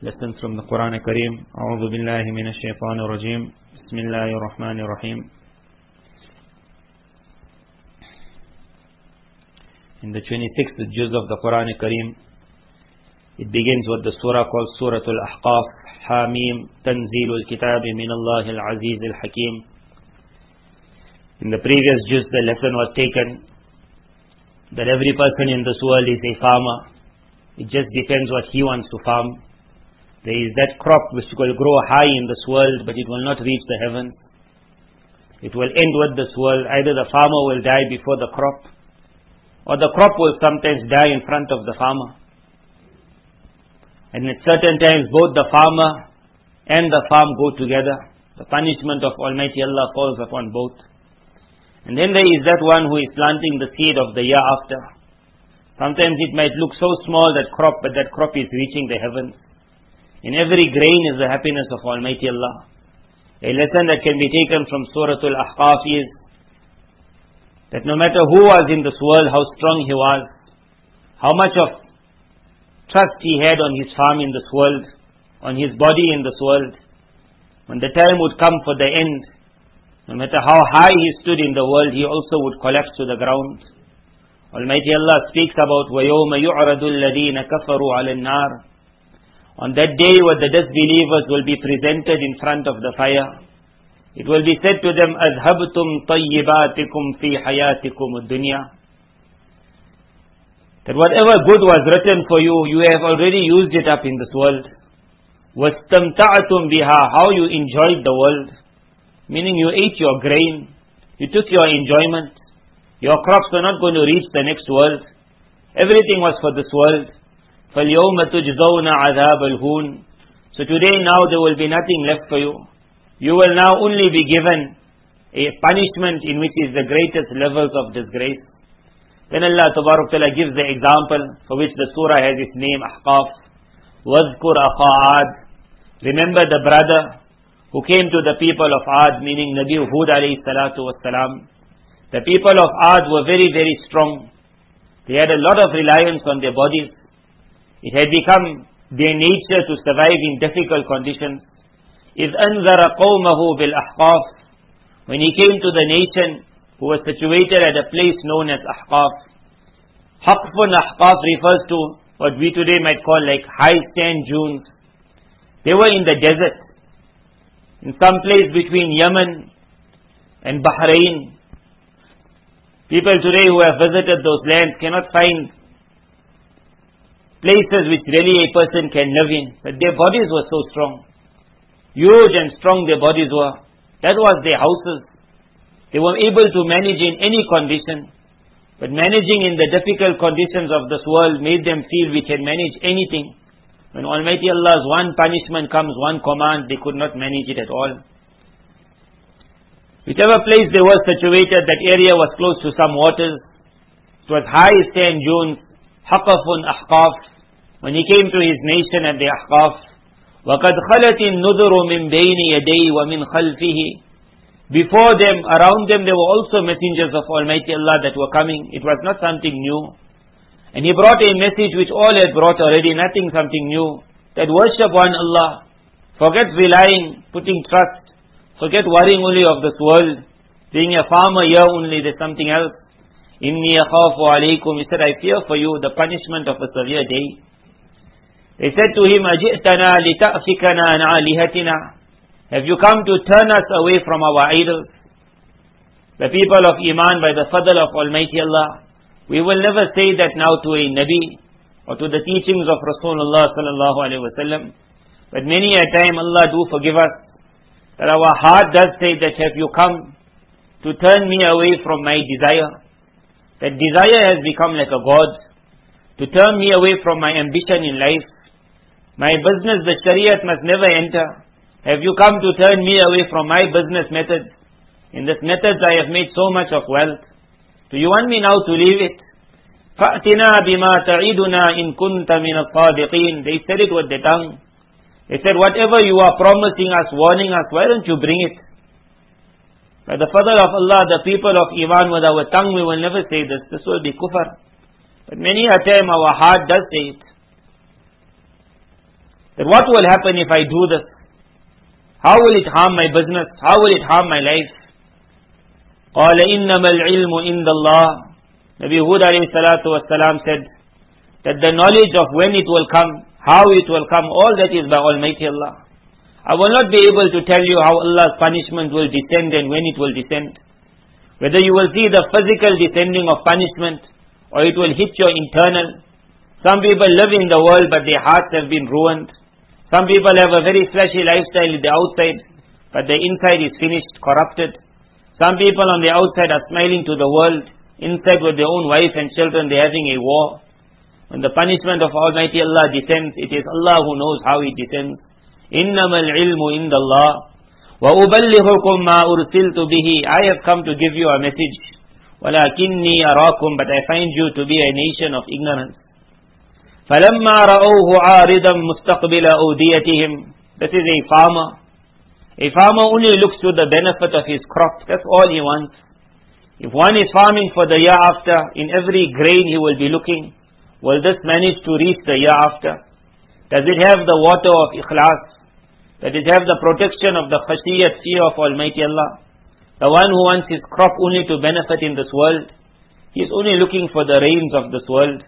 Lessons from the Quran Kareem. A'udhu billahi minash shaitanir rajim. Bismillahir rahmanir rahim. In the 26th juz of the Quran Kareem, it begins with the surah called Suratul Ahqaf. Hamim, Tanzilul Kitabi min Allahil Azizil Hakim. In the previous juz, the lesson was taken that every person in this world is a farmer. It just depends what he wants to farm. There is that crop which will grow high in this world, but it will not reach the heavens. It will end with this world. Either the farmer will die before the crop, or the crop will sometimes die in front of the farmer. And at certain times, both the farmer and the farm go together. The punishment of Almighty Allah falls upon both. And then there is that one who is planting the seed of the year after. Sometimes it might look so small, that crop, but that crop is reaching the heavens. In every grain is the happiness of Almighty Allah. A lesson that can be taken from Suratul Ahqaf is that no matter who was in this world, how strong he was, how much of trust he had on his farm in this world, on his body in this world, when the time would come for the end, no matter how high he stood in the world, he also would collapse to the ground. Almighty Allah speaks about وَيَوْمَ يُعْرَضُ الَّذِينَ كَفَرُوا عَلَى النَّارِ. On that day where the disbelievers will be presented in front of the fire, it will be said to them, أَذْهَبْتُمْ طَيِّبَاتِكُمْ فِي حَيَاتِكُمُ الدُّنْيَا. That whatever good was written for you, you have already used it up in this world. وَاسْتَمْتَعْتُمْ بِهَا. How you enjoyed the world. Meaning you ate your grain, you took your enjoyment. Your crops were not going to reach the next world. Everything was for this world. فَالْيَوْمَ تُجْزَوْنَ عَذَابَ الْهُونِ. So today now there will be nothing left for you. You will now only be given a punishment in which is the greatest levels of disgrace. Then Allah Ta'ala gives the example for which the surah has its name, Ahqaf. وَاذْكُرْ أَخَا عَادٍ. Remember the brother who came to the people of Ad, meaning Nabi Hud alayhi salatu wassalam. The people of Ad were very, very strong. They had a lot of reliance on their bodies. It had become their nature to survive in difficult conditions. إِذْ أَنذَرَ قَوْمَهُ بِالْأَحْقَافِ. When he came to the nation who was situated at a place known as Ahqaf. Haqfun Ahqaf refers to what we today might call like high sand dunes. They were in the desert, in some place between Yemen and Bahrain. People today who have visited those lands cannot find places which really a person can live in. But their bodies were so strong. Huge and strong their bodies were. That was their houses. They were able to manage in any condition. But managing in the difficult conditions of this world made them feel we can manage anything. When Almighty Allah's one punishment comes, one command, they could not manage it at all. Whichever place they were situated, that area was close to some waters. It was high sand dunes. Haqafun Ahqaf. When he came to his nation at the Ahqaf, وَقَدْ خَلَتِ النُّذُرُ مِنْ بَيْنِ يَدَيْهِ وَمِنْ خَلْفِهِ. Before them, around them, there were also messengers of Almighty Allah that were coming. It was not something new. And he brought a message which all had brought already, nothing something new. That worship one Allah. Forget relying, putting trust. Forget worrying only of this world. Being a farmer here only, there's something else. Inni akhafu alaykum. He said, I fear for you the punishment of a severe day. They said to him, Ajitana lita'fikana an alihatina. Have you come to turn us away from our idols? The people of Iman, by the fadl of Almighty Allah, we will never say that now to a Nabi or to the teachings of Rasulullah sallallahu alaihi wasallam. But many a time Allah do forgive us that our heart does say that have you come to turn me away from my desire? That desire has become like a god, to turn me away from my ambition in life. My business, the Shariat must never enter. Have you come to turn me away from my business methods? In this methods I have made so much of wealth. Do you want me now to leave it? فَأْتِنَا بِمَا تَعِدُنَا إِن كُنْتَ مِنَ الصَّادِقِينَ. They said it with their tongue. They said, whatever you are promising us, warning us, why don't you bring it? By the fadl of Allah, the people of Iman, with our tongue we will never say this. This will be kufr. But many a time our heart does say it. that what will happen if I do this? How will it harm my business? How will it harm my life? قَالَ إِنَّمَا الْعِلْمُ عِنْدَ اللَّهِ Nabi Hud alayhi salatu wasalam said that the knowledge of when it will come, how it will come, all that is by Almighty Allah. I will not be able to tell you how Allah's punishment will descend and when it will descend. Whether you will see the physical descending of punishment or it will hit your internal. Some people live in the world but their hearts have been ruined. Some people have a very flashy lifestyle in the outside but the inside is finished, corrupted. Some people on the outside are smiling to the world. Inside with their own wife and children they are having a war. When the punishment of Almighty Allah descends, it is Allah who knows how it descends. إِنَّمَا الْعِلْمُ عِنْدَ اللَّهِ وَأُبَلِّغُكُمْ مَا أُرْسِلْتُ بِهِ I have come to give you a message. وَلَكِنِّي أَرَاكُمْ But I find you to be a nation of ignorance. فَلَمَّا رَأَوْهُ عَارِضًا مُسْتَقْبِلَ أَوْدِيَتِهِمْ This is a farmer. A farmer only looks to the benefit of his crop. That's all he wants. If one is farming for the year after, in every grain he will be looking, will this manage to reach the year after? Does it have the water of ikhlas? Does it have the protection of the khashiyat, fear of Almighty Allah? The one who wants his crop only to benefit in this world, he is only looking for the rains of this world.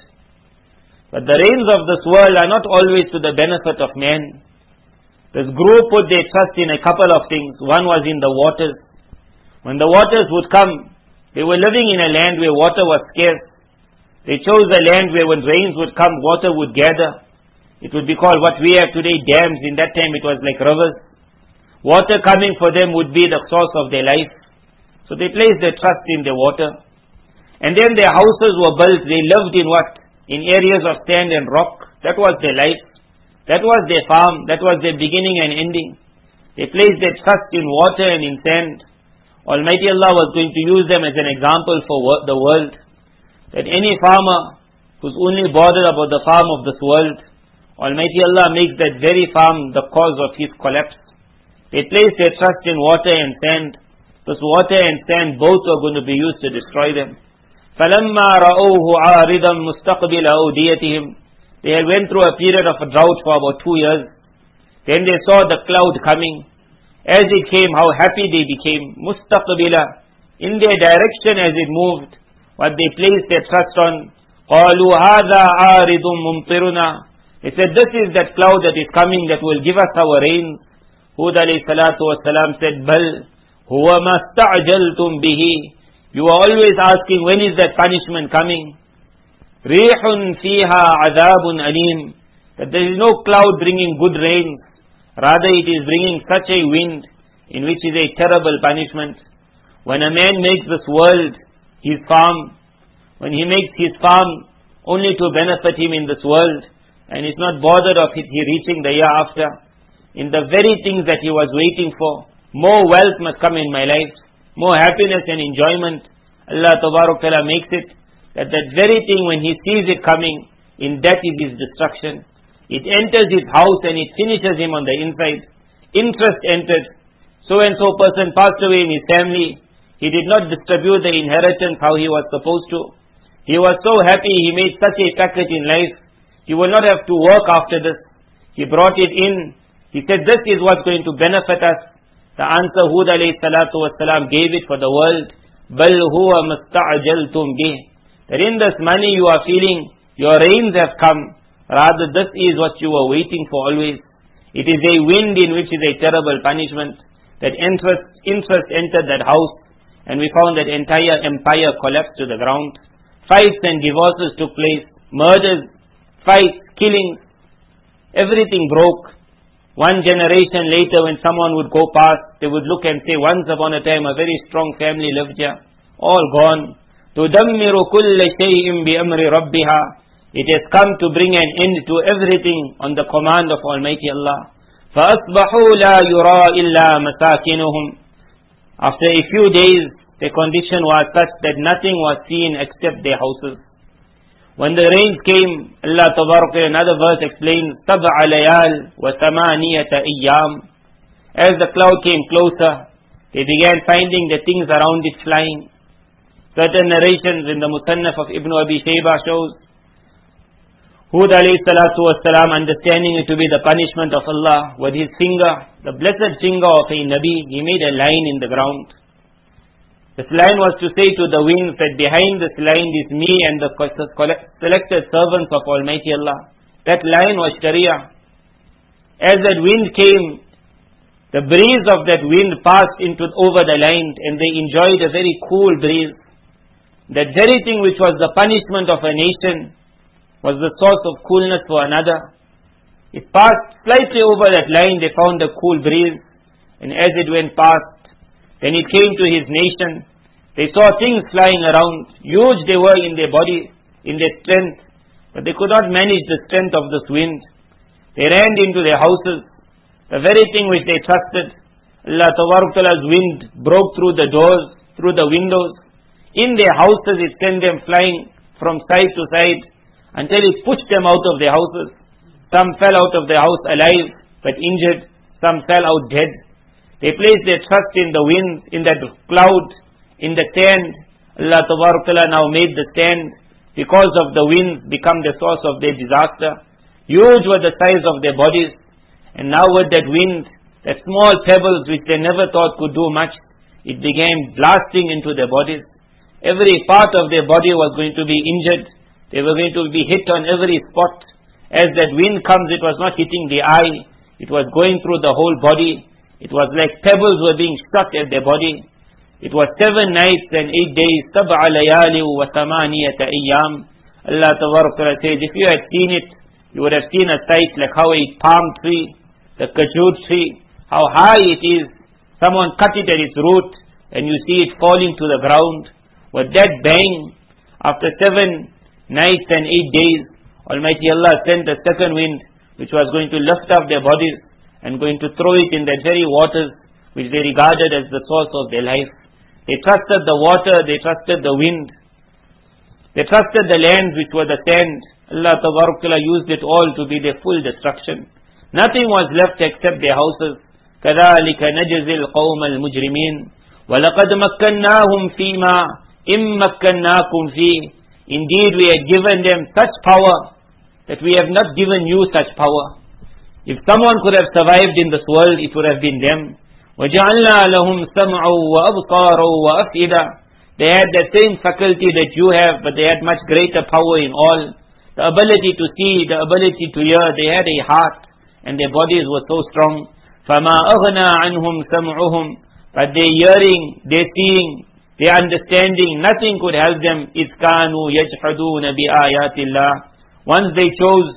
But the rains of this world are not always to the benefit of man. This group put their trust in a couple of things. One was in the waters. When the waters would come, they were living in a land where water was scarce. They chose a land where when rains would come, water would gather. It would be called what we have today, dams. In that time it was like rivers. Water coming for them would be the source of their life. So they placed their trust in the water. And then their houses were built. They lived in what? In areas of sand and rock. That was their life. That was their farm. That was their beginning and ending. They placed their trust in water and in sand. Almighty Allah was going to use them as an example for the world. That any farmer who's only bothered about the farm of this world, Almighty Allah makes that very farm the cause of his collapse. They place their trust in water and sand. This water and sand both are going to be used to destroy them. فَلَمَّا رَأَوْهُ عَارِضًا مُسْتَقْبِلَ أَوْدِيَتِهِمْ They had went through a period of a drought for about 2 years. Then they saw the cloud coming. As it came, how happy they became. مُسْتَقْبِلَ In their direction as it moved, what they placed their trust on. قَالُوا هَذَا عَارِضٌ مُمْطِرُنَا They said, this is that cloud that is coming that will give us our rain. Hud alayhi salatu wasalam said, بَلْ هُوَ مَا اسْتَعْجَلْتُمْ بِهِ You are always asking, when is that punishment coming? رِيحٌ فِيهَا عَذَابٌ أَلِيمٌ That there is no cloud bringing good rain. Rather it is bringing such a wind in which is a terrible punishment. When a man makes this world his farm, when he makes his farm only to benefit him in this world, and is not bothered of it reaching the year after, in the very things that he was waiting for, more wealth must come in my life, more happiness and enjoyment, Allah Tabarak Ta'ala makes it, that very thing when he sees it coming, in that is his destruction. It enters his house and it finishes him on the inside. Interest entered. So and so person passed away in his family. He did not distribute the inheritance how he was supposed to. He was so happy he made such a package in life. He will not have to work after this. He brought it in. He said, this is what's going to benefit us. The answer Hud alayhi salatu wasalam gave it for the world. بَلْ هُوَ مَسْتَعْجَلْتُمْ بِهِ That in this money you are feeling, your rains have come. Rather this is what you were waiting for always. It is a wind in which is a terrible punishment. That interest entered that house. And we found that entire empire collapsed to the ground. Fights and divorces took place. Murders, fights, killings. Everything broke. One generation later when someone would go past, they would look and say, once upon a time a very strong family lived here. All gone. تُدَمِّرُ كُلَّ شَيْءٍ بِأَمْرِ رَبِّهَا It has come to bring an end to everything on the command of Almighty Allah. فَأَصْبَحُوا لَا يُرَى إِلَّا مَسَاكِنُهُمْ After a few days, the condition was such that nothing was seen except their houses. When the rains came, Allah Tabarak another verse explains, سَبْعَ لَيَالٍ وَثَمَانِيَةَ أَيَّامٍ As the cloud came closer, they began finding the things around it flying. Certain narrations in the Musannaf of Ibn Abi Shaybah shows, Hud alayhi salatu wasalam, understanding it to be the punishment of Allah, with his finger, the blessed finger of a Nabi, he made a line in the ground. This line was to say to the winds that behind this line is me and the selected servants of Almighty Allah. That line was Sharia. As that wind came, the breeze of that wind passed over the line, and they enjoyed a very cool breeze. That very thing which was the punishment of a nation was the source of coolness for another. It passed slightly over that line, they found a cool breeze, and as it went past, then it came to his nation. They saw things flying around, huge they were in their body, in their strength, but they could not manage the strength of this wind. They ran into their houses. The very thing which they trusted, Allah Ta'ala's wind broke through the doors, through the windows. In their houses it sent them flying from side to side until it pushed them out of their houses. Some fell out of their house alive but injured. Some fell out dead. They placed their trust in the wind, in that cloud, in the sand. Allah Ta'ala now made the sand, because of the wind, become the source of their disaster. Huge were the size of their bodies. And now with that wind, that small pebbles which they never thought could do much, it began blasting into their bodies. Every part of their body was going to be injured. They were going to be hit on every spot. As that wind comes, it was not hitting the eye. It was going through the whole body. It was like pebbles were being struck at their body. It was 7 nights and 8 days. سَبْعَ لَيَالٍ وَثَمَانِيَةَ أَيَّامٍ. Allah Ta'ala says, if you had seen it, you would have seen a sight like how a palm tree, the kajur tree, how high it is. Someone cut it at its root and you see it falling to the ground. With that bang, after 7 nights and 8 days, Almighty Allah sent a second wind which was going to lift up their bodies and going to throw it in that very waters which they regarded as the source of their life. They trusted the water, they trusted the wind, they trusted the lands which were the sand. Allah Ta'ala used it all to be their full destruction. Nothing was left except their houses. كَذَلِكَ نَجْزِي الْقَوْمَ الْمُجْرِمِينَ وَلَقَدْ مَكَّنَّاهُمْ فِي مَا إِن مَّكَّنَّاكُمْ فِيهِ. Indeed, we had given them such power that we have not given you such power. If someone could have survived in this world, it would have been them. وَجَعَلْنَا لَهُمْ سَمْعًا وَأَبْصَارًا وَأَفْئِدَةً. They had the same faculty that you have, but they had much greater power in all. The ability to see, the ability to hear, they had a heart, and their bodies were so strong. فَمَا أَغْنَى عَنْهُمْ سَمْعُهُمْ. But their hearing, their seeing, their understanding, nothing could help them. إِذْ كَانُوا يَجْحَدُونَ بِآيَاتِ اللَّهِ. Once they chose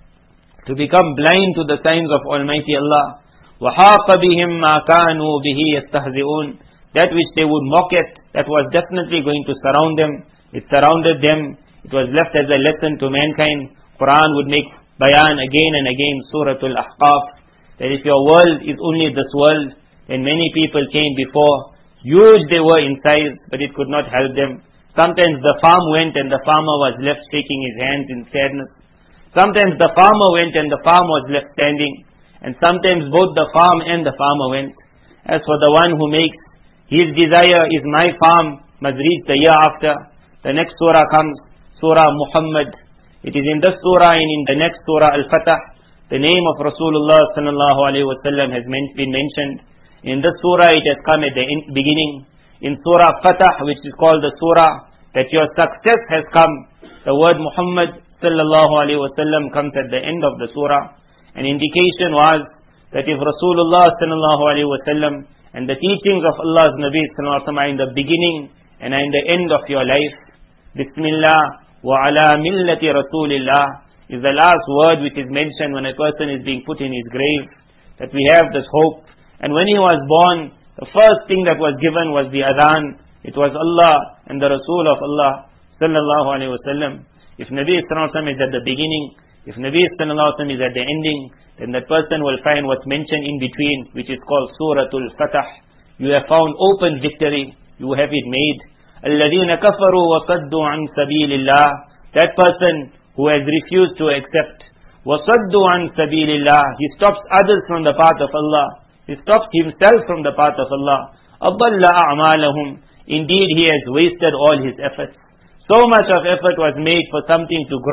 to become blind to the signs of Almighty Allah. وَحَاقَ بِهِمْ مَا كَانُوا بِهِ يَسْتَهْزِئُونَ. That which they would mock at, that was definitely going to surround them. It surrounded them. It was left as a lesson to mankind. Quran would make bayan again and again, Surah Al-Ahqaf, that if your world is only this world, then many people came before. Huge they were in size, but it could not help them. Sometimes the farm went and the farmer was left shaking his hands in sadness. Sometimes the farmer went and the farm was left standing. And sometimes both the farm and the farmer went. As for the one who makes his desire is my farm must reach the year after, the next surah comes, Surah Muhammad. It is in this surah and in the next surah Al-Fatah, the name of Rasulullah sallallahu alaihi wasallam has been mentioned. In this surah it has come at the beginning. In Surah Fatah, which is called the surah that your success has come, the word Muhammad sallallahu alaihi wasallam comes at the end of the surah. An indication was that if Rasulullah sallallahu alaihi wasallam and the teachings of Allah's Nabi sallallahu alaihi wasallam are in the beginning and are in the end of your life, Bismillah wa ala millati Rasulillah is the last word which is mentioned when a person is being put in his grave, that we have this hope. And when he was born, the first thing that was given was the adhan. It was Allah and the Rasul of Allah sallallahu alaihi wasallam. If Nabi sallallahu alaihi wasallam is at the beginning, if Nabi sallallahu alaihi wasallam is at the ending, then that person will find what's mentioned in between, which is called Suratul Fatah. You have found open victory. You have it made. الَّذِينَ كَفَرُوا وَصَدُّوا عَنْ سَبِيلِ اللَّهِ. That person who has refused to accept. وَصَدُّوا عَنْ سَبِيلِ اللَّهِ. He stops others from the path of Allah. He stops himself from the path of Allah. أَضَلَّ أَعْمَالَهُمْ. Indeed, he has wasted all his efforts. So much of effort was made for something to grow,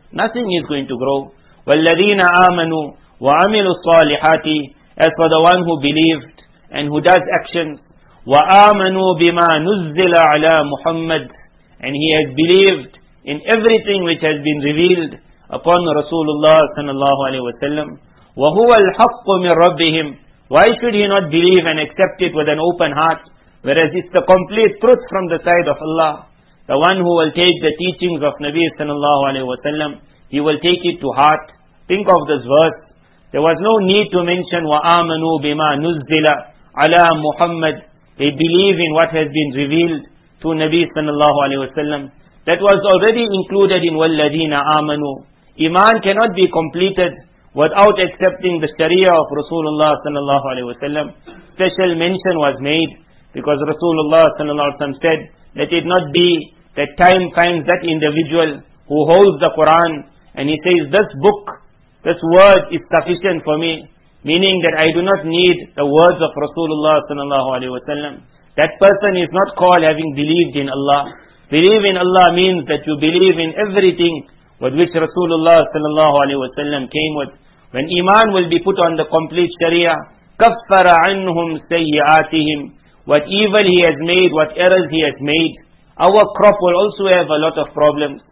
Nothing is going to grow. وَالَّذِينَ آمَنُوا وَعَمِلُوا الصَّالِحَاتِ As for the one who believed and who does actions, وَآمَنُوا بِمَا نُزِّلَ عَلَى مُحَمَّدٍ And he has believed in everything which has been revealed upon Rasulullah sallallahu alaihi wasallam. وَهُوَ الْحَقُّ مِنْ رَبِّهِمْ Why should he not believe and accept it with an open heart, whereas it's the complete truth from the side of Allah? The one who will take the teachings of Nabi sallallahu alaihi wasallam, he will take it to heart. Think of this verse. There was no need to mention وَآمَنُوا بِمَا نُزِّلَ عَلَى مُحَمَّدٍ They believe in what has been revealed to Nabi sallallahu alaihi wasallam. That was already included in وَالَّذِينَ آمَنُوا. Iman cannot be completed without accepting the Sharia of Rasulullah sallallahu alaihi wasallam. Special mention was made because Rasulullah sallallahu alaihi wasallam said, let it not be that time finds that individual who holds the Quran and he says, this book, this word is sufficient for me. Meaning that I do not need the words of Rasulullah sallallahu alaihi wasallam. That person is not called having believed in Allah. Believe in Allah means that you believe in everything with which Rasulullah sallallahu alaihi wasallam came with. When Iman will be put on the complete Sharia, كَفَّرَ عَنْهُمْ سَيِّئَاتِهِمْ What evil he has made, what errors he has made. Our crop will also have a lot of problems.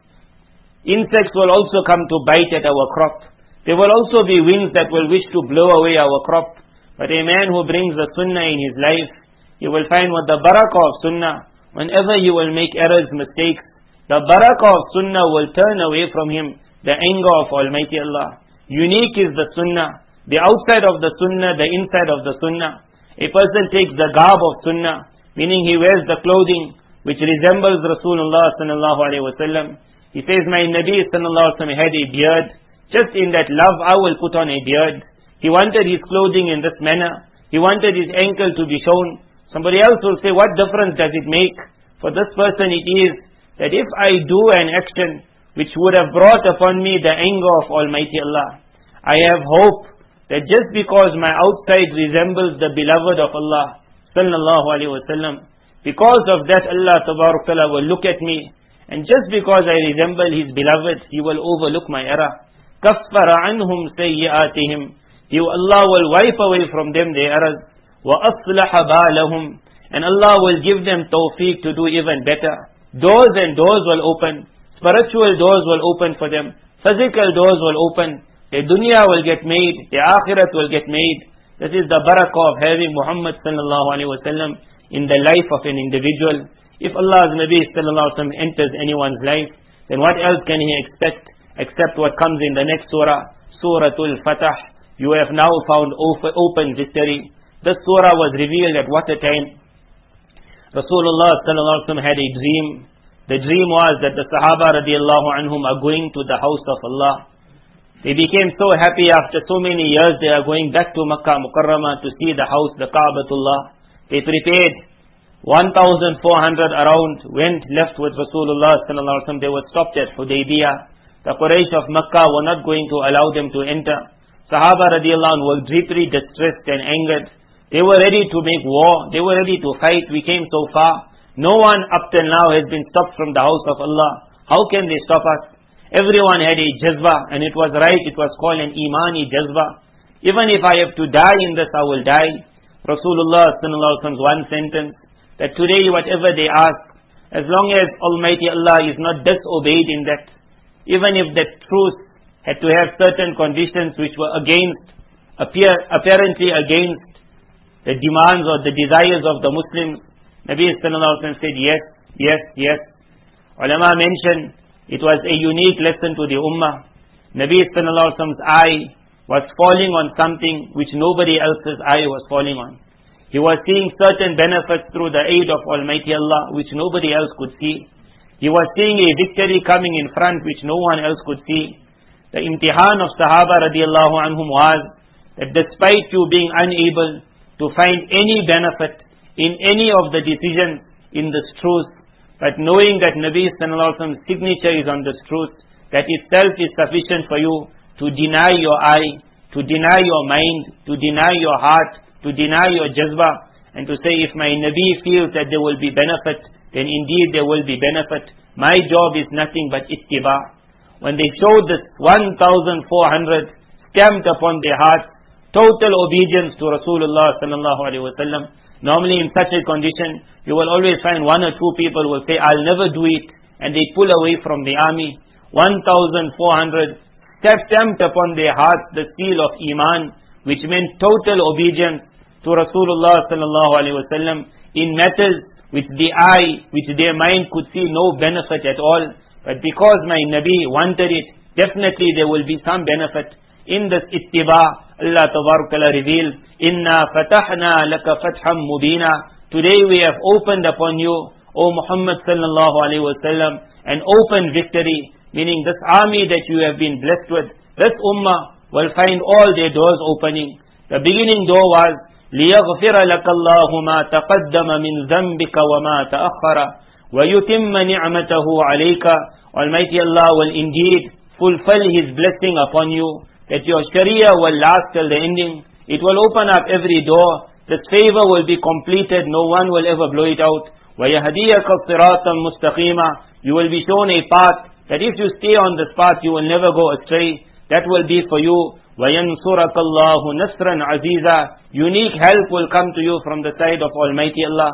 Insects will also come to bite at our crop. There will also be winds that will wish to blow away our crop. But a man who brings the sunnah in his life, he will find with the barakah of sunnah, whenever he will make errors, mistakes, the barakah of sunnah will turn away from him the anger of Almighty Allah. Unique is the sunnah. The outside of the sunnah, the inside of the sunnah. A person takes the garb of sunnah, meaning he wears the clothing which resembles Rasulullah sallallahu alaihi wasallam. He says, my Nabi sallallahu alaihi wasallam had a beard. Just in that love, I will put on a beard. He wanted his clothing in this manner. He wanted his ankle to be shown. Somebody else will say, what difference does it make? For this person it is that if I do an action which would have brought upon me the anger of Almighty Allah, I have hope that just because my outside resembles the beloved of Allah sallallahu alaihi wasallam, because of that Allah tabarak ta'ala will look at me, and just because I resemble his beloved, he will overlook my error. كَفَّرَ عَنْهُمْ سَيِّئَاتِهِمْ Allah will wipe away from them their errors. وَأَصْلَحَ بَالَهُمْ And Allah will give them tawfiq to do even better. Doors and doors will open. Spiritual doors will open for them. Physical doors will open. The dunya will get made. The akhirat will get made. This is the barakah of having Muhammad sallallahu alaihi wasallam in the life of an individual. If Allah's Nabi sallallahu alaihi wasallam enters anyone's life, then what else can he expect except what comes in the next surah, Suratul Fatah. You have now found open victory. This surah was revealed at what a time? Rasulullah sallallahu alaihi wasallam had a dream. The dream was that the Sahaba radiallahu anhum are going to the house of Allah. They became so happy after so many years they are going back to Makkah Mukarramah to see the house, the Ka'batullah. They prepared 1,400 around, went left with Rasulullah sallallahu alaihi wasallam. They were stopped at Hudaybiyah. The Quraysh of Makkah were not going to allow them to enter. Sahaba radiallahu anhu were deeply distressed and angered. They were ready to make war. They were ready to fight. We came so far. No one up till now has been stopped from the house of Allah. How can they stop us? Everyone had a jazba, and it was right. It was called an imani jazba. Even if I have to die in this, I will die. Rasulullah sallallahu alaihi wasallam's one sentence, that today whatever they ask, as long as Almighty Allah is not disobeyed in that, even if that truth had to have certain conditions which were apparently against the demands or the desires of the Muslims, Nabi sallallahu alaihi wasallam said yes, yes, yes. Ulama mentioned it was a unique lesson to the Ummah. Nabi sallallahu alaihi wasallam's eye was falling on something which nobody else's eye was falling on. He was seeing certain benefits through the aid of Almighty Allah which nobody else could see. He was seeing a victory coming in front which no one else could see. The imtihan of Sahaba radiallahu anhum was that despite you being unable to find any benefit in any of the decisions in this truth, but knowing that Nabi sallallahu alaihi wasallam's signature is on this truth, that itself is sufficient for you to deny your eye, to deny your mind, to deny your heart, to deny your jazba, and to say if my Nabi feels that there will be benefit, then indeed there will be benefit. My job is nothing but ittiba. when they showed this 1,400 stamped upon their hearts, total obedience to Rasulullah sallallahu alaihi wasallam. Normally in such a condition, you will always find one or two people will say, I'll never do it, and they pull away from the army. 1,400 stamped upon their hearts the seal of Iman, which meant total obedience to Rasulullah sallallahu alaihi wasallam in matters which the eye, which their mind could see no benefit at all. But because my Nabi wanted it, definitely there will be some benefit. In this ittiba, Allah Tabarakala revealed, Inna fatahna laka fatham mubina. Today we have opened upon you, O Muhammad sallallahu alaihi wasallam, an open victory, meaning this army that you have been blessed with, this ummah will find all their doors opening. The beginning door was, لِيَغْفِرَ لَكَ اللَّهُ مَا تَقَدَّمَ مِنْ ذَنْبِكَ وَمَا تَأَخَّرَ وَيُتِمَّ نِعْمَتَهُ عَلَيْكَ. Almighty Allah will indeed fulfill His blessing upon you, that your Sharia will last till the ending. It will open up every door. This favor will be completed. No one will ever blow it out. وَيَهْدِيَكَ صِرَاطًا مُسْتَقِيمًا. You will be shown a path that if you stay on this path, you will never go astray. That will be for you. وَيَنْصُرَكَ اللَّهُ نَصْرًا عَزِيزًا. Unique help will come to you from the side of Almighty Allah.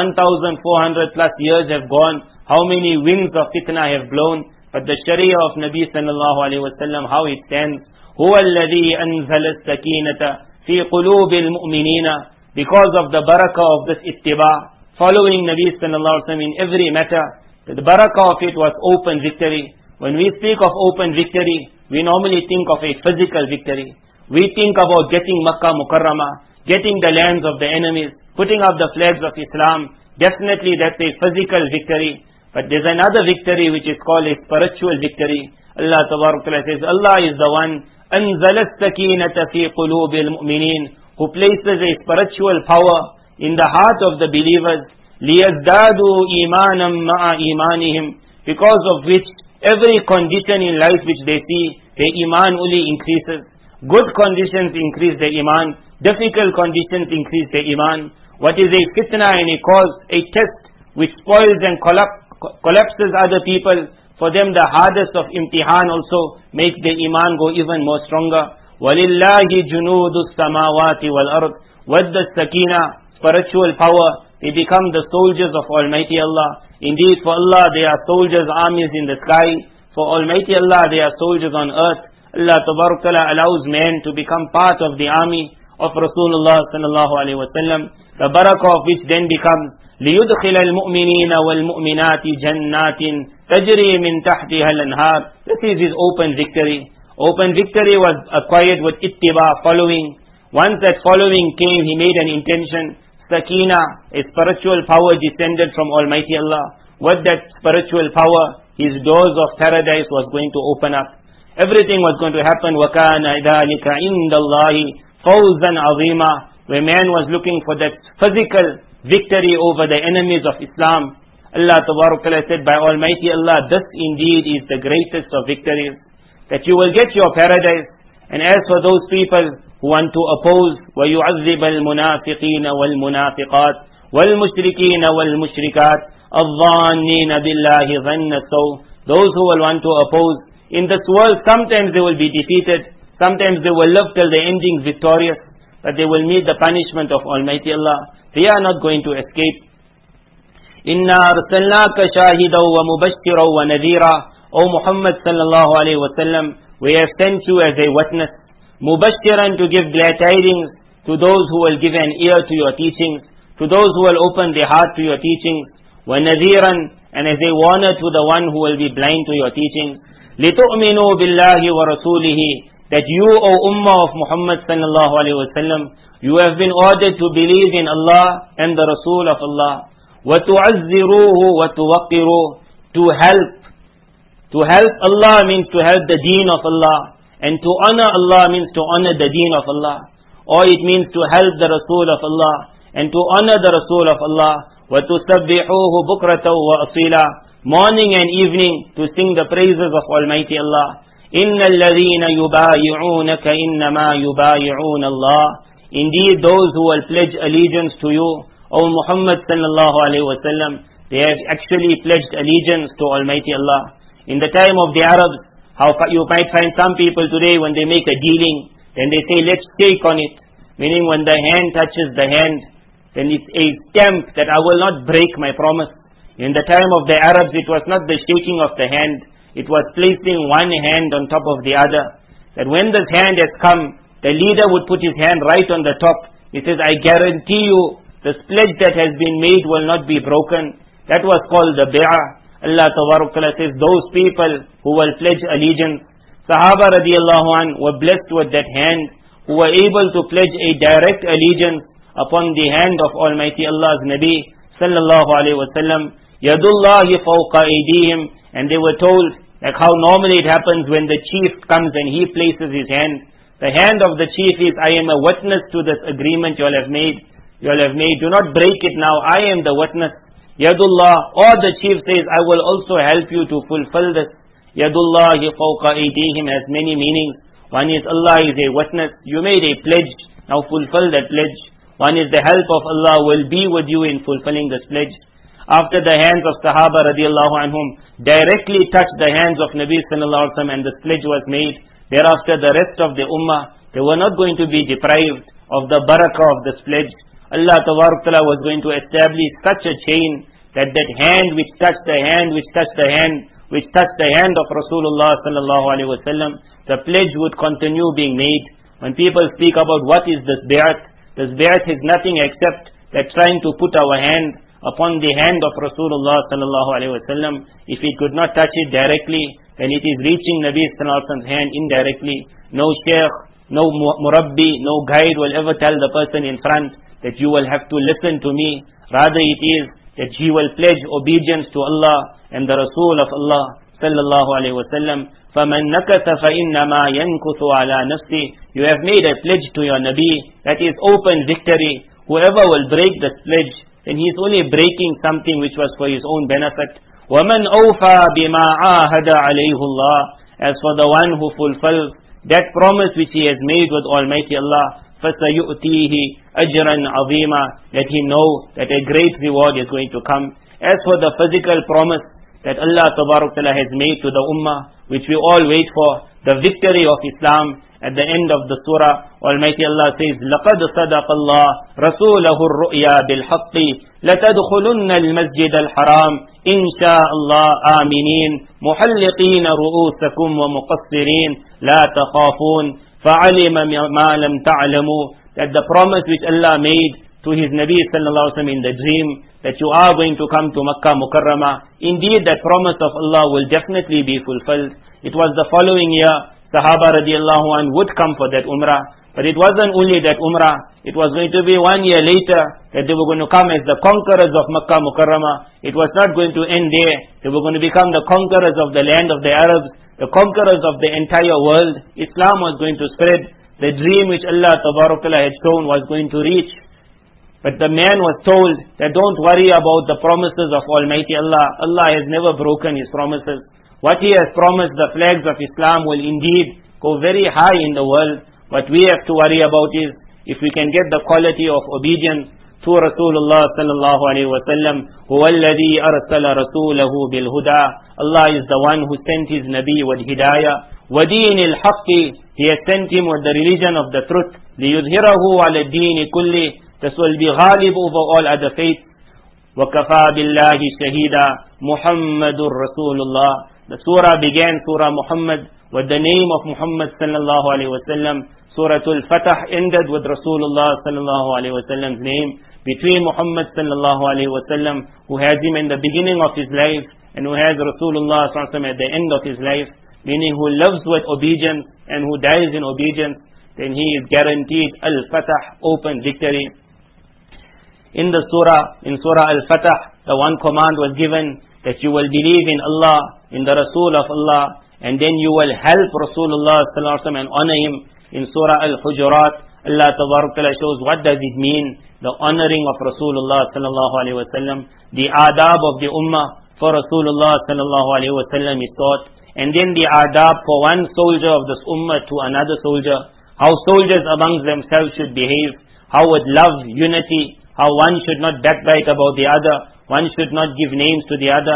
1,400 plus years have gone. How many winds of fitna have blown? But the Sharia of Nabi sallallahu alaihi wasallam, how it stands. هُوَ الَّذِي أَنزَلَ السَّكِينَةَ فِي قُلُوبِ الْمُؤْمِنِينَ. Because of the barakah of this ittiba, following Nabi sallallahu alaihi wasallam in every matter, the barakah of it was open victory. When we speak of open victory, we normally think of a physical victory. We think about getting Makkah Mukarramah, getting the lands of the enemies, putting up the flags of Islam. Definitely that's a physical victory. But there's another victory which is called a spiritual victory. Allah Tabarakala says, Allah is the one, أَنزَلَ السَّكِينَةَ فِي قُلُوبِ الْمُؤْمِنِينَ, who places a spiritual power in the heart of the believers, لِيَزْدَادُوا إِيمَانًا مَعَ إِيمَانِهِمْ, because of which every condition in life which they see, their iman only increases. Good conditions increase their iman, difficult conditions increase their iman. What is a fitna and a cause, a test which spoils and collapses other people, for them the hardest of imtihan also makes their iman go even more stronger. وَلِلَّهِ جُنُودُ السَّمَاوَاتِ وَالْأَرْضِ. With the sakina, spiritual power, they become the soldiers of Almighty Allah. Indeed, for Allah there are soldiers, armies in the sky. For Almighty Allah there are soldiers on earth. Allah Tabarakala allows man to become part of the army of Rasulullah sallallahu alaihi wasallam. The barakah of which then becomes لِيُدْخِلَ الْمُؤْمِنِينَ وَالْمُؤْمِنَاتِ جَنَّاتٍ تَجْرِي مِنْ تَحْتِهَا الْأَنْهَارِ. This is his open victory. Open victory was acquired with ittiba, following. Once that following came, he made an intention. Sakina, a spiritual power descended from Almighty Allah. With that spiritual power, his doors of paradise was going to open up. Everything was going to happen. وَكَانَ ذَلِكَ عِنْدَ اللَّهِ فَوْزًا عَظِيمًا. Where man was looking for that physical victory over the enemies of Islam, Allah Tabarakala said, by Almighty Allah, this indeed is the greatest of victories, that you will get your paradise. And as for those people who want to oppose, وَيُعَذِّبَ الْمُنَافِقِينَ وَالْمُنَافِقَاتِ وَالْمُشْرِكِينَ وَالْمُشْرِكَاتِ الظَّانِّينَ بِاللَّهِ ظَنَّ السَّوْءِ. Those who will want to oppose, in this world sometimes they will be defeated, sometimes they will live till the ending victorious, but they will meet the punishment of Almighty Allah. They are not going to escape. إِنَّا أَرْسَلْنَاكَ شَاهِدًا وَمُبَشِّرًا وَنَذِيرًا. O Muhammad sallallahu alayhi wa sallam, we have sent you as a witness, mubashiran, to give glad tidings to those who will give an ear to your teachings, to those who will open their heart to your teachings, wa nadhiran, and as a warner to the one who will be blind to your teachings. لِتُؤْمِنُوا بِاللَّهِ وَرَسُولِهِ, that you, O Ummah of Muhammad sallallahu alayhi wa sallam, you have been ordered to believe in Allah and the Rasul of Allah. وَتُعَزِّرُوهُ وَتُوَقِّرُوهُ, to help Allah means to help the deen of Allah, and to honor Allah means to honor the deen of Allah. Or it means to help the Rasul of Allah, and to honor the Rasul of Allah. وَتُسَبِّحُوهُ بُكْرَةً وَأَصِيلًا, morning and evening to sing the praises of Almighty Allah. إِنَّ الَّذِينَ يُبَايِعُونَكَ إِنَّمَا يُبَايِعُونَ اللَّهِ. Indeed, those who will pledge allegiance to you, O Muhammad sallallahu alayhi wa sallam, they have actually pledged allegiance to Almighty Allah. In the time of the Arabs, You might find some people today, when they make a dealing, then they say, let's stake on it. Meaning when the hand touches the hand, then it's a stamp that I will not break my promise. In the time of the Arabs, it was not the shaking of the hand. It was placing one hand on top of the other. That when this hand has come, the leader would put his hand right on the top. He says, I guarantee you, this pledge that has been made will not be broken. That was called the Bi'ah. Allah Ta'ala says, those people who will pledge allegiance. Sahaba radiallahu anh were blessed with that hand, who were able to pledge a direct allegiance upon the hand of Almighty Allah's Nabi sallallahu alayhi wa sallam. Yadullahi fawqa aydihim. And they were told, like how normally it happens when the chief comes and he places his hand. The hand of the chief is, I am a witness to this agreement you all have made. Do not break it now. I am the witness. Yadullah, or the chief says, I will also help you to fulfill this. Yadullahi fawqa aydihim has many meanings. One is Allah is a witness. You made a pledge. Now fulfill that pledge. One is the help of Allah will be with you in fulfilling this pledge. After the hands of Sahaba radiallahu anhum directly touched the hands of Nabi sallallahu alaihi wasallam and this pledge was made, thereafter the rest of the ummah, they were not going to be deprived of the barakah of this pledge. Allah Ta'ala was going to establish such a chain that that hand which touched the hand, which touched the hand, which touched the hand of Rasulullah sallallahu alaihi wasallam, the pledge would continue being made. When people speak about what is this bay'at is nothing except that trying to put our hand upon the hand of Rasulullah sallallahu alaihi wasallam. If it could not touch it directly, then it is reaching Nabi sallallahu alaihi wasallam's hand indirectly. No sheikh, no murabbi, no guide will ever tell the person in front that you will have to listen to me. Rather it is that he will pledge obedience to Allah and the Rasul of Allah sallallahu alaihi wasallam. فَمَنْ نَكَثَ فَإِنَّمَا يَنْكُثُ عَلَى نَفْسِهِ. You have made a pledge to your Nabi. That is open victory. Whoever will break this pledge, then he is only breaking something which was for his own benefit. وَمَنْ أَوْفَى بِمَا عَاهَدَ عَلَيْهُ اللَّهِ. As for the one who fulfills that promise which he has made with Almighty Allah, فَسَيُؤْتِيهِ أَجْرًا عَظِيمًا. Let him know that a great reward is going to come. As for the physical promise that Allah Ta'ala has made to the ummah, which we all wait for, the victory of Islam, at the end of the surah, Almighty Allah says, لَقَدْ صَدَقَ اللَّهُ رَسُولَهُ الرُّؤْيَا بِالْحَقِّ لَتَدْخُلُنَّ الْمَسْجِدَ الْحَرَامِ إِنْ شَاءَ اللَّهُ آمِنِينَ مُحَلِّقِينَ رُؤُوسَكُمْ وَمُقَصِّرِينَ لَا تَخَافُونَ فَعَلِمَ مَا لَمْ تَعْلَمُوا. That the promise which Allah made to His Nabi sallallahu alaihi wasallam in the dream, that you are going to come to Makkah Mukarramah, indeed that promise of Allah will definitely be fulfilled. It was the following year, Sahaba radiallahu anh would come for that umrah. But it wasn't only that umrah, it was going to be 1 year later that they were going to come as the conquerors of Makkah Mukarramah. It was not going to end there. They were going to become the conquerors of the land of the Arabs, the conquerors of the entire world. Islam was going to spread. The dream which Allah Ta'ala had shown was going to reach. But the man was told that don't worry about the promises of Almighty Allah. Allah has never broken His promises. What He has promised, the flags of Islam will indeed go very high in the world. What we have to worry about is if we can get the quality of obedience to Rasulullah sallallahu alaihi wasallam. Huwa alladhi arsala rasulahu bil huda. Allah is the one who sent His Nabi with hidayah. Wa deenil haqqi. He has sent him with the religion of the truth. Liyudhirahu ala deeni kulli. This will be ghalib over all other faiths. وَكَفَى بِاللَّهِ شَهِيدًا مُحَمَّدٌ رَسُولُ اللَّهِ. The surah began, Surah Muhammad, with the name of Muhammad sallallahu alayhi wa sallam. Surah Al-Fatah ended with Rasulullah sallallahu alayhi wa sallam's name. Between Muhammad sallallahu alayhi wa sallam, who has him in the beginning of his life, and who has Rasulullah sallallahu alayhi wa sallam at the end of his life, meaning who lives with obedience and who dies in obedience, then he is guaranteed Al-Fatah, open victory. In the surah, in Surah Al-Fatah, the one command was given that you will believe in Allah, in the Rasul of Allah, and then you will help Rasulullah sallallahu alaihi wasallam and honor him. In Surah Al-Hujurat, Allah Ta'ala shows what does it mean, the honoring of Rasulullah sallallahu alaihi wasallam, the adab of the ummah for Rasulullah sallallahu alaihi wasallam is taught, and then the adab for one soldier of this ummah to another soldier, how soldiers amongst themselves should behave, how with love, unity, how one should not backbite about the other, one should not give names to the other.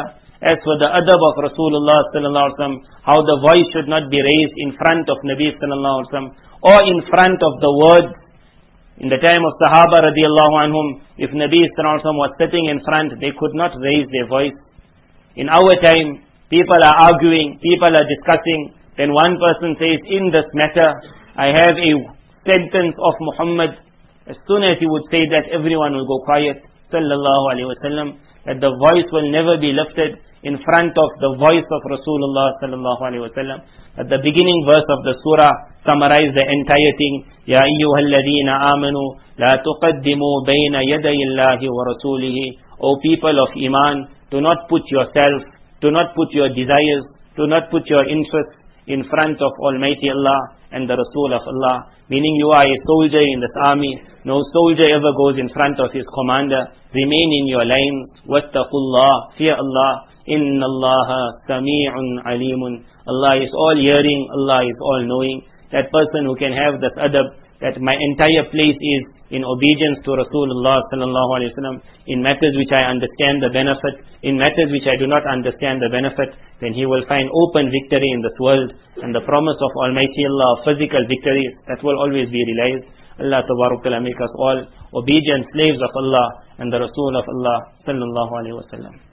as for the adab of Rasulullah sallallahu alaihi wasallam, how the voice should not be raised in front of Nabi sallallahu alaihi wasallam or in front of the words. In the time of Sahaba radiallahu anhum, if Nabi sallallahu alaihi wasallam was sitting in front, they could not raise their voice. In our time, people are arguing, people are discussing, then one person says, in this matter, I have a sentence of Muhammad. As soon as he would say that, everyone will go quiet, sallallahu alaihi wasallam, that the voice will never be lifted in front of the voice of Rasulullah sallallahu alaihi wasallam. At the beginning verse of the surah summarized the entire thing. Ya ayyuhalladhina amanu la tuqaddimu bayna yaday Allahi wa rasulihi. O people of Iman, do not put yourself, do not put your desires, do not put your interests in front of Almighty Allah and the Rasul of Allah. Meaning you are a soldier in this army. No soldier ever goes in front of his commander. Remain in your lines. Wattaqullah. Fear Allah. Inna Allah sami'un alimun. Allah is all hearing. Allah is all knowing. That person who can have this adab, that my entire place is in obedience to Rasulullah sallallahu alaihi wasallam, in matters which I understand the benefit, in matters which I do not understand the benefit, then he will find open victory in this world, and the promise of Almighty Allah, physical victory, that will always be realized. Allah Tabarak Ta'ala make us all obedient slaves of Allah and the Rasul of Allah sallallahu alaihi wasallam.